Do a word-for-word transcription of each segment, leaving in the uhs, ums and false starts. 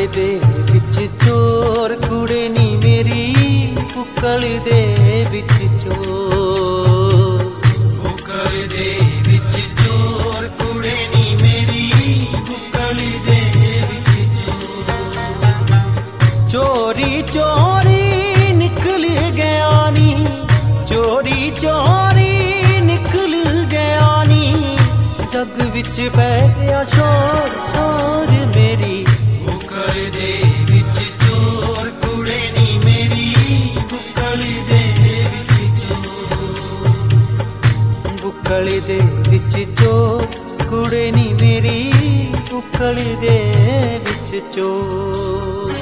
बुक्कल दे विच चोर कुड़े नी मेरी, बुक्कल दे विच चोर, बुक्कल दे विच चोर कुड़े नी मेरी, बुक्कल दे विच चोर। चोरी चोरी निकल गया नी, चोरी चोरी निकल गया नी, जग विच पै गया शोर शोर मेरी। बुक्कल दे विच चोर कुड़े नी मेरी, बुक्कल दे विच चोर, बुक्कल दे विच चोर कुड़े नी मेरी, बुक्कल दे विच चोर।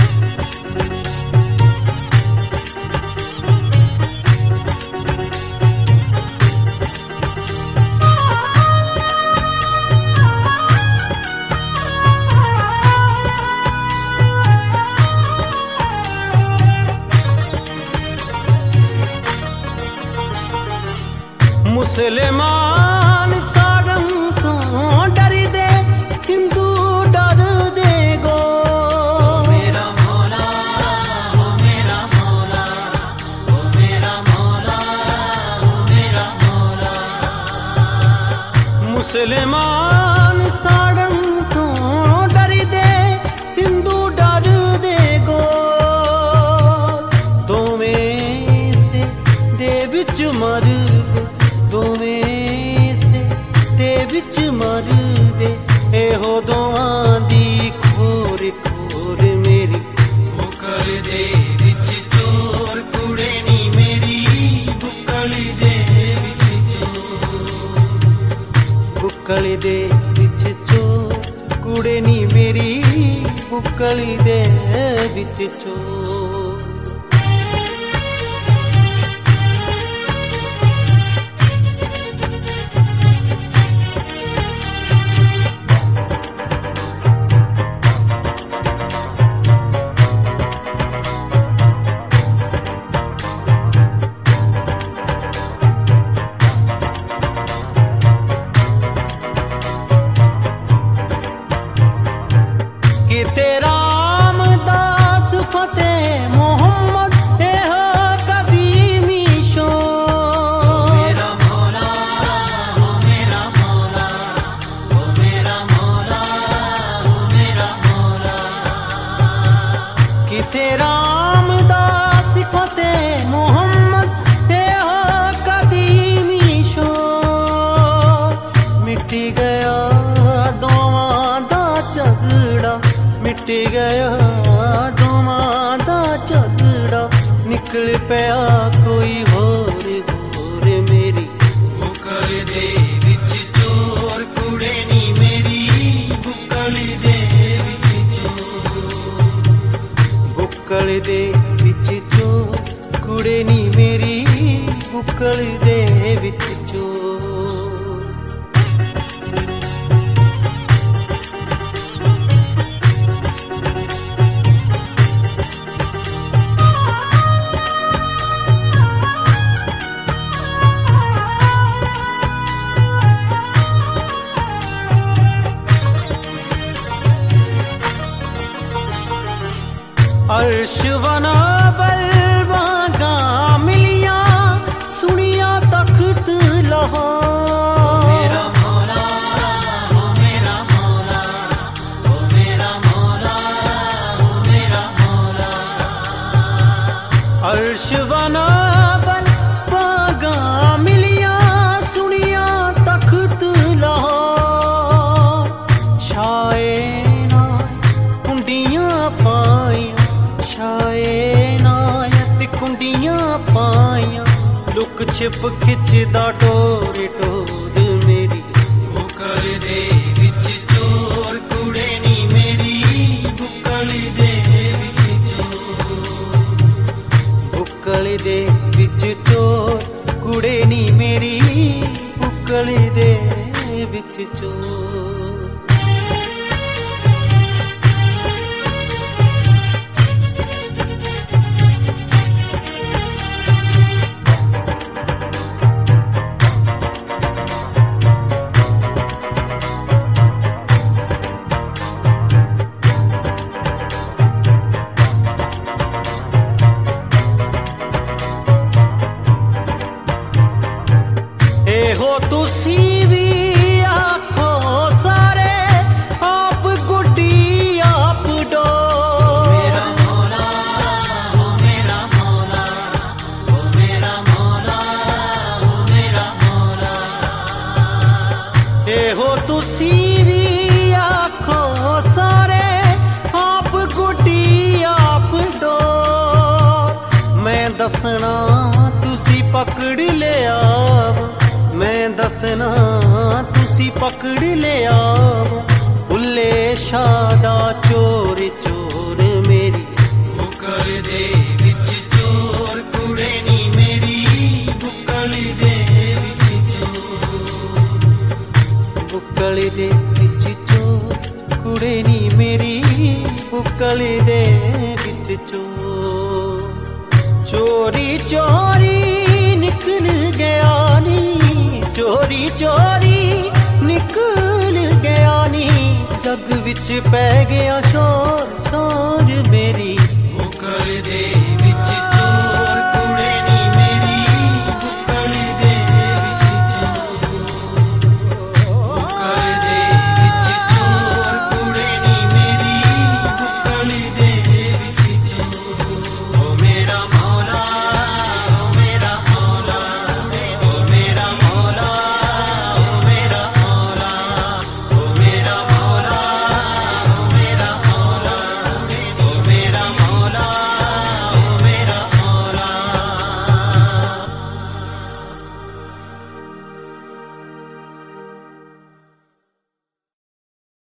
मुसलमान सारंग तो डर दे, हिंदू डर दे गो। मेरा मौला ओ मेरा मौला, ओ मेरा मौला ओ मेरा मौला। मुसलमान सारंग तो डर दे, हिंदू डर दे गो। दोवें से दे विच मर दोवें से दे विच मर दे, एहो दोआं दी खोर खोर मेरी। बुक्कल दे विच चोर कुड़े नी मेरी, बुक्कल दे विच चोर, बुक्कल दे विच चोर कुड़े नी मेरी, बुक्कल दे विच चोर। रामदास फतेह मोहम्मद ए हो कदीमी शोर। मिट गया दोवां दा झगड़ा, मिट गया दोवां दा झगड़ा, निकल पिया कोई होर होर मेरी। बुक्कल दे विच चोर कुड़े नी मेरी, बुक्कल दे विच चोर, बुक्कल दे विच चोर कुड़े नी मेरी, बुक्कल दे विच चोर। अर्श वना बलवागा मिलिया, सुनिया तख्त लाहौर। मेरा मौला ओ मेरा मौला, ओ मेरा मौला ओ मेरा मौला। अर्श वना बलवागा मिलिया, सुनिया तख्त लाहौर। छाए ना कुंडियां पाइयां, छाए नायत कुंडियां पाइयां, लुक छिप खिचदा टोर टोर मेरी। बुक्कल दे विच चोर कुड़े नी मेरी, बुक्कल दे विच चोर, बुक्कल दे विच चोर कुड़े नी मेरी, बुक्कल दे विच चोर। तुसी भी आखो सारे आप गुड्डी आप डोर। मेरा मौला ओ मेरा मौला ओ मेरा मौला ओ मेरा मौला। ए हो तुसी भी आखो सारे आप गुड्डी आप डोर। मैं दसना तुसी पकड़ ले आव, मैं दसना तुसी पकड़ ले आव। भुल्ले शादा चोर चोर मेरी बुक्कल दे विच चोर कुड़े नी मेरी बुक्कल दे विच चोर। बुक्कल दे विच चोर कुड़े नी मेरी बुक्कल दे विच चोर। चोरी चोरी निकल गया नी, चोरी चोरी निकल गया नी। जग विच पै गया शोर शोर